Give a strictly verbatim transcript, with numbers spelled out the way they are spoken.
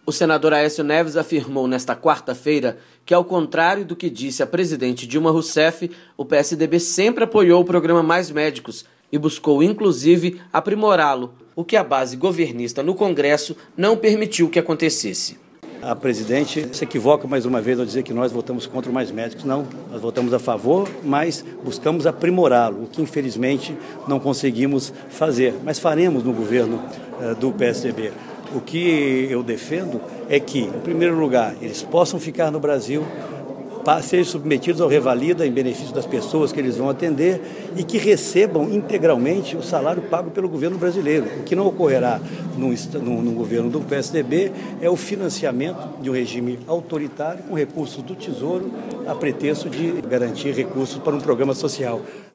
O senador Aécio Neves afirmou nesta quarta-feira que, ao contrário do que disse a presidente Dilma Rousseff, o P S D B sempre apoiou o programa Mais Médicos e buscou, inclusive, aprimorá-lo, o que a base governista no Congresso não permitiu que acontecesse. A presidente se equivoca mais uma vez ao dizer que nós votamos contra o Mais Médicos. Não, nós votamos a favor, mas buscamos aprimorá-lo, o que infelizmente não conseguimos fazer. Mas faremos no governo uh, do P S D B. O que eu defendo é que, em primeiro lugar, eles possam ficar no Brasil, sejam submetidos ao Revalida em benefício das pessoas que eles vão atender e que recebam integralmente o salário pago pelo governo brasileiro. O que não ocorrerá no, no, no governo do P S D B é o financiamento de um regime autoritário com recursos do Tesouro a pretexto de garantir recursos para um programa social.